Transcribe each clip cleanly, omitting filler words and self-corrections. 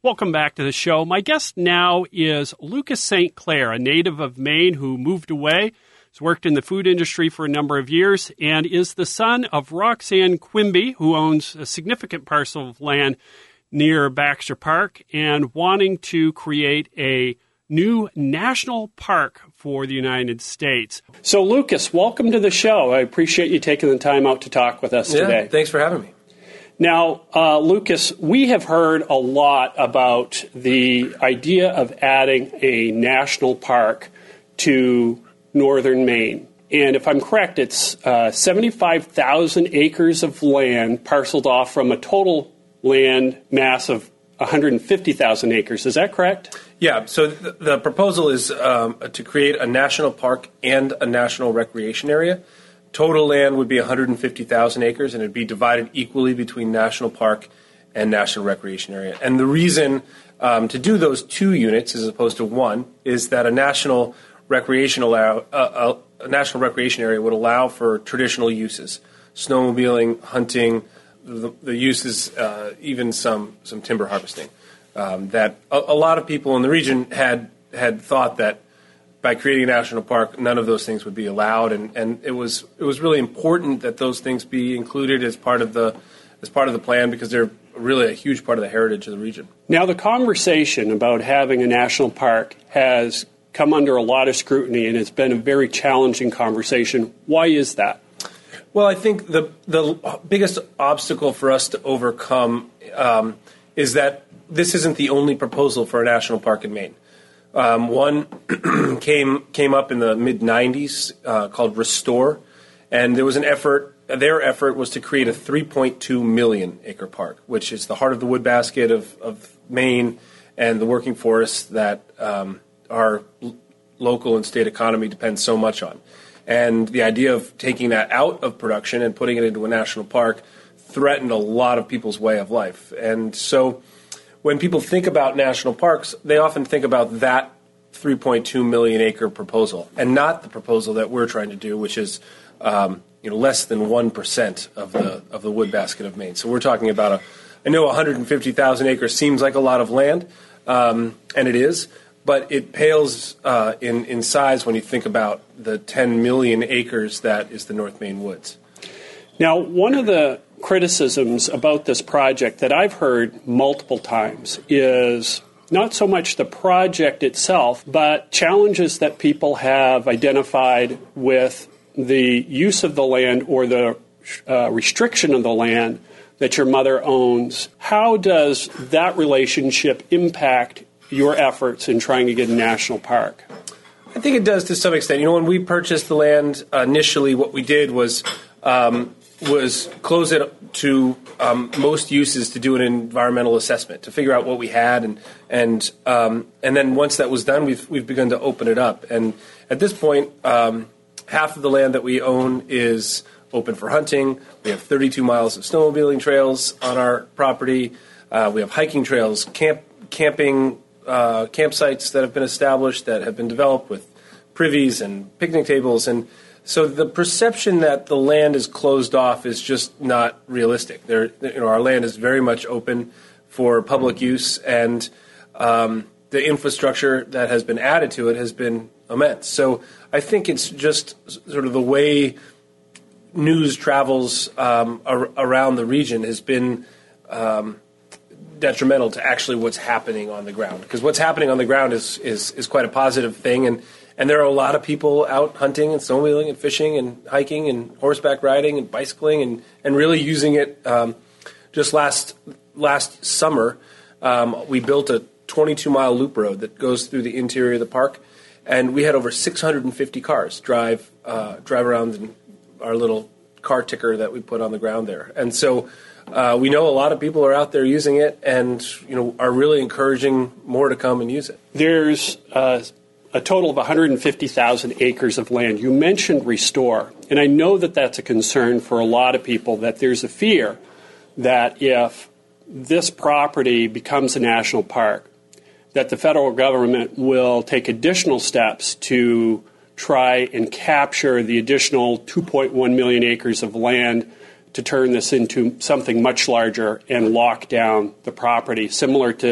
Welcome back to the show. My guest now is Lucas St. Clair, a native of Maine who moved away, has worked in the food industry for a number of years, and is the son of Roxanne Quimby, who owns a significant parcel of land near Baxter Park and wanting to create a new national park for the United States. So, Lucas, welcome to the show. I appreciate you taking the time out to talk with us today. Thanks for having me. Now, Lucas, we have heard a lot about the idea of adding a national park to northern Maine. And if I'm correct, it's 75,000 acres of land parceled off from a total land mass of 150,000 acres. Is that correct? Yeah, so the proposal is to create a national park and a national recreation area. Total land would be 150,000 acres, and it would be divided equally between national park and national recreation area. And the reason to do those two units as opposed to one is that a national recreation area would allow for traditional uses, snowmobiling, hunting, the uses, even some timber harvesting. That a lot of people in the region had thought that by creating a national park, none of those things would be allowed, and it was really important that those things be included as part of the plan because they're really a huge part of the heritage of the region. Now, the conversation about having a national park has come under a lot of scrutiny, and it's been a very challenging conversation. Why is that? Well, I think the biggest obstacle for us to overcome is that this isn't the only proposal for a national park in Maine. One came up in the mid-'90s called Restore, and there was an effort. Their effort was to create a 3.2 million acre park, which is the heart of the wood basket of Maine and the working forests that our local and state economy depends so much on. And the idea of taking that out of production and putting it into a national park threatened a lot of people's way of life. And so when people think about national parks, they often think about that 3.2 million acre proposal and not the proposal that we're trying to do, which is less than 1% of the wood basket of Maine. So we're talking about I know 150,000 acres seems like a lot of land, and it is, but it pales in size when you think about the 10 million acres that is the North Maine woods. Now, one of the criticisms about this project that I've heard multiple times is not so much the project itself, but challenges that people have identified with the use of the land or the restriction of the land that your mother owns. How does that relationship impact your efforts in trying to get a national park? I think it does to some extent. When we purchased the land initially, what we did was close it to most uses to do an environmental assessment to figure out what we had, and then once that was done, we've begun to open it up. And at this point, half of the land that we own is open for hunting. We have 32 miles of snowmobiling trails on our property. We have hiking trails, camping campsites that have been established that have been developed with privies and picnic tables, and so the perception that the land is closed off is just not realistic. Our land is very much open for public use, and the infrastructure that has been added to it has been immense. So I think it's just sort of the way news travels around the region has been detrimental to actually what's happening on the ground. Because what's happening on the ground is quite a positive thing, and there are a lot of people out hunting and snowmobiling and fishing and hiking and horseback riding and bicycling and really using it. Just last summer, we built a 22-mile loop road that goes through the interior of the park, and we had over 650 cars drive around in our little car ticker that we put on the ground there. And so we know a lot of people are out there using it and are really encouraging more to come and use it. There's a total of 150,000 acres of land. You mentioned Restore, and I know that that's a concern for a lot of people, that there's a fear that if this property becomes a national park, that the federal government will take additional steps to try and capture the additional 2.1 million acres of land to turn this into something much larger and lock down the property, similar to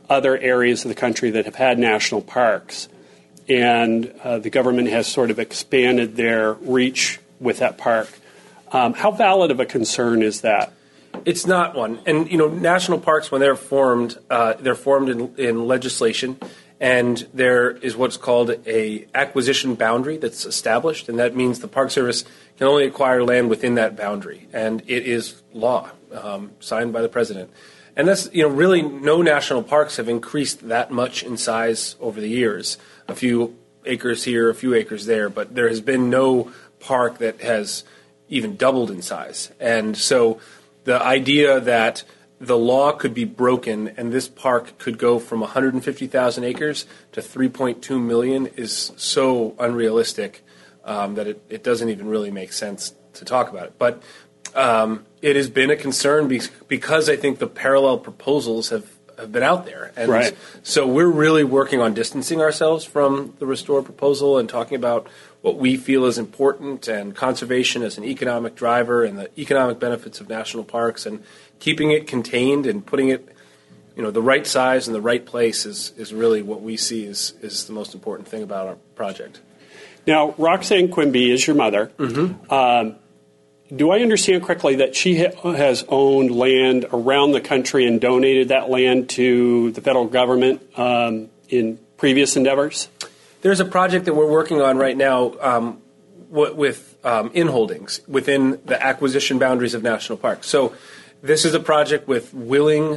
other areas of the country that have had national parks. And the government has sort of expanded their reach with that park. How valid of a concern is that? It's not one. And, national parks, when they're formed in legislation, and there is what's called a acquisition boundary that's established, and that means the Park Service can only acquire land within that boundary. And it is law, signed by the president. And that's, really no national parks have increased that much in size over the years. A few acres here, a few acres there, but there has been no park that has even doubled in size. And so the idea that the law could be broken and this park could go from 150,000 acres to 3.2 million is so unrealistic that it doesn't even really make sense to talk about it. But it has been a concern because I think the parallel proposals have been out there. And right. So we're really working on distancing ourselves from the Restore proposal and talking about what we feel is important and conservation as an economic driver and the economic benefits of national parks and keeping it contained and putting it, the right size in the right place is really what we see is the most important thing about our project. Now, Roxanne Quimby is your mother. Mm-hmm. Do I understand correctly that she has owned land around the country and donated that land to the federal government in previous endeavors? There's a project that we're working on right now with in-holdings within the acquisition boundaries of national parks. So this is a project with willing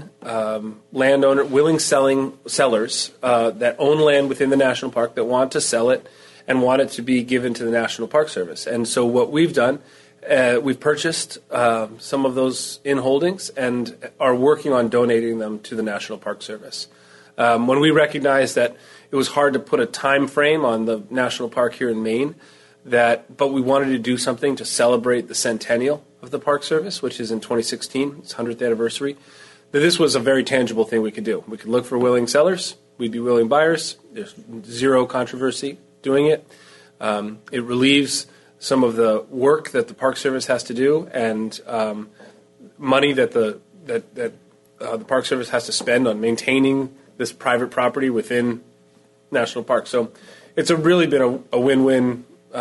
sellers that own land within the national park that want to sell it and want it to be given to the National Park Service. And so what we've done, we've purchased some of those in-holdings and are working on donating them to the National Park Service. When we recognized that it was hard to put a time frame on the national park here in Maine, but we wanted to do something to celebrate the centennial of the Park Service, which is in 2016, its 100th anniversary, that this was a very tangible thing we could do. We could look for willing sellers. We'd be willing buyers. There's zero controversy doing it. It relieves some of the work that the Park Service has to do and money that the Park Service has to spend on maintaining this private property within national parks. So it's really been a win-win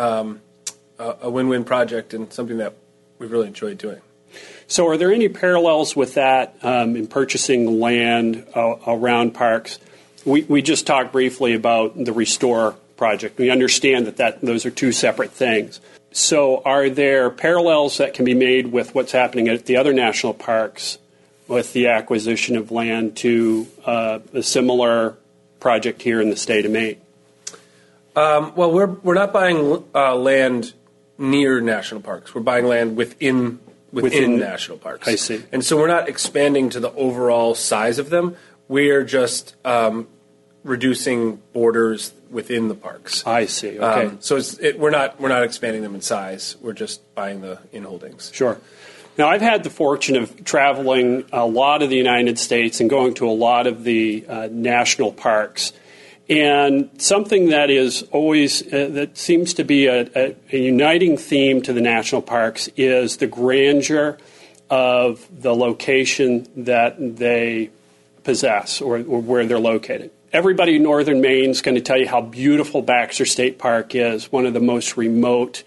project and something that we've really enjoyed doing. So are there any parallels with that in purchasing land around parks? We just talked briefly about the Restore project. We understand that those are two separate things. So are there parallels that can be made with what's happening at the other national parks with the acquisition of land to a similar project here in the state of Maine? Well, we're not buying land near national parks. We're buying land within national parks. I see. And so we're not expanding to the overall size of them. We're just reducing borders within the parks. I see. Okay. So we're not expanding them in size. We're just buying the in-holdings. Sure. Now, I've had the fortune of traveling a lot of the United States and going to a lot of the national parks. And something that is always, that seems to be a uniting theme to the national parks is the grandeur of the location that they possess or where they're located. Everybody in northern Maine is going to tell you how beautiful Baxter State Park is, one of the most remote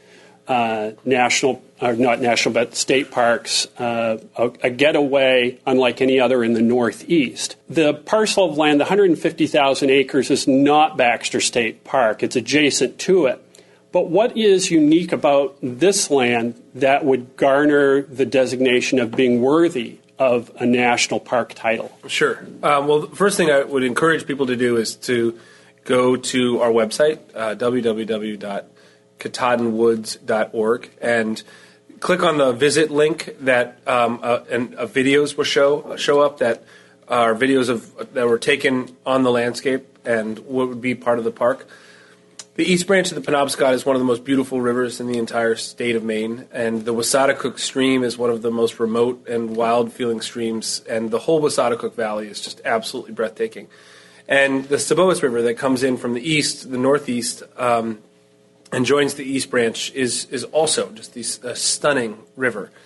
state parks, a getaway unlike any other in the Northeast. The parcel of land, the 150,000 acres, is not Baxter State Park. It's adjacent to it. But what is unique about this land that would garner the designation of being worthy of a national park title? Sure. Well, the first thing I would encourage people to do is to go to our website, www.katahdinwoods.org, and click on the visit link that videos will show up that are videos that were taken on the landscape and what would be part of the park. The East Branch of the Penobscot is one of the most beautiful rivers in the entire state of Maine, and the Wassatacook Stream is one of the most remote and wild-feeling streams, and the whole Wassatacook Valley is just absolutely breathtaking. And the Saboas River that comes in from the east, the northeast, and joins the East Branch is also just a stunning river.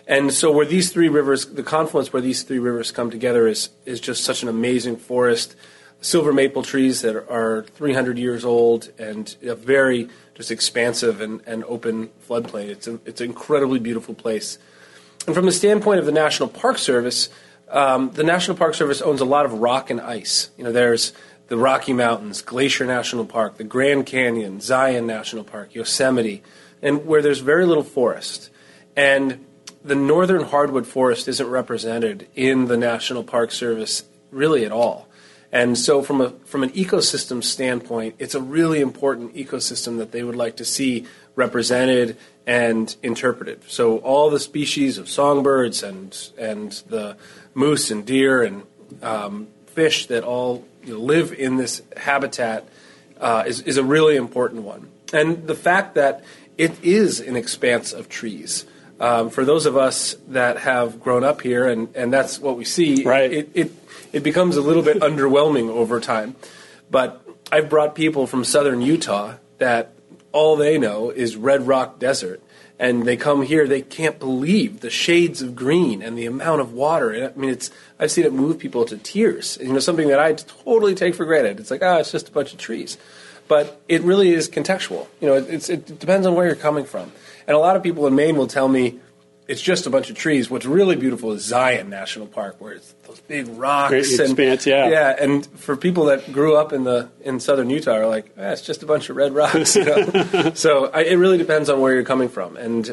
And so where these three rivers, the confluence where these three rivers come together is just such an amazing forest. Silver maple trees that are 300 years old and a very just expansive and open floodplain. It's an incredibly beautiful place. And from the standpoint of the National Park Service, the National Park Service owns a lot of rock and ice. There's the Rocky Mountains, Glacier National Park, the Grand Canyon, Zion National Park, Yosemite, and where there's very little forest. And the northern hardwood forest isn't represented in the National Park Service really at all. And so from an ecosystem standpoint, it's a really important ecosystem that they would like to see represented and interpreted. So all the species of songbirds and the moose and deer and fish that all live in this habitat is a really important one. And the fact that it is an expanse of trees. For those of us that have grown up here, and that's what we see, right. It becomes a little bit underwhelming over time. But I've brought people from southern Utah that all they know is Red Rock Desert. And they come here, they can't believe the shades of green and the amount of water. I mean, I've seen it move people to tears. Something that I totally take for granted. It's like, it's just a bunch of trees. But it really is contextual. It depends on where you're coming from. And a lot of people in Maine will tell me it's just a bunch of trees. What's really beautiful is Zion National Park, where it's those big rocks. Great expanse, yeah. Yeah, and for people that grew up in southern Utah are like, it's just a bunch of red rocks. So it really depends on where you're coming from. And,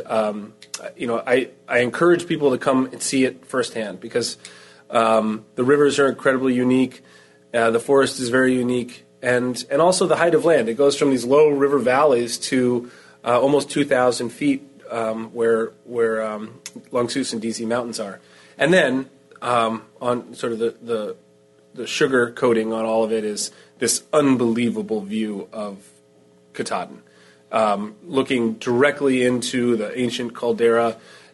I encourage people to come and see it firsthand because the rivers are incredibly unique. The forest is very unique. And also the height of land. It goes from these low river valleys to almost 2,000 feet where Longsus and DC Mountains are. And then on sort of the sugar coating on all of it is this unbelievable view of Katahdin, looking directly into the ancient caldera,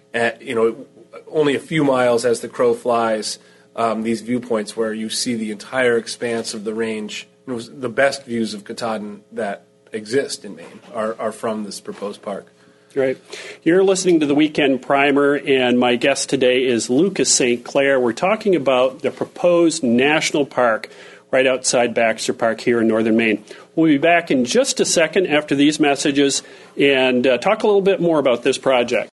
only a few miles as the crow flies, these viewpoints where you see the entire expanse of the range. The best views of Katahdin that exist in Maine are from this proposed park. Right. You're listening to the Weekend Primer, and my guest today is Lucas St. Clair. We're talking about the proposed national park right outside Baxter Park here in northern Maine. We'll be back in just a second after these messages and talk a little bit more about this project.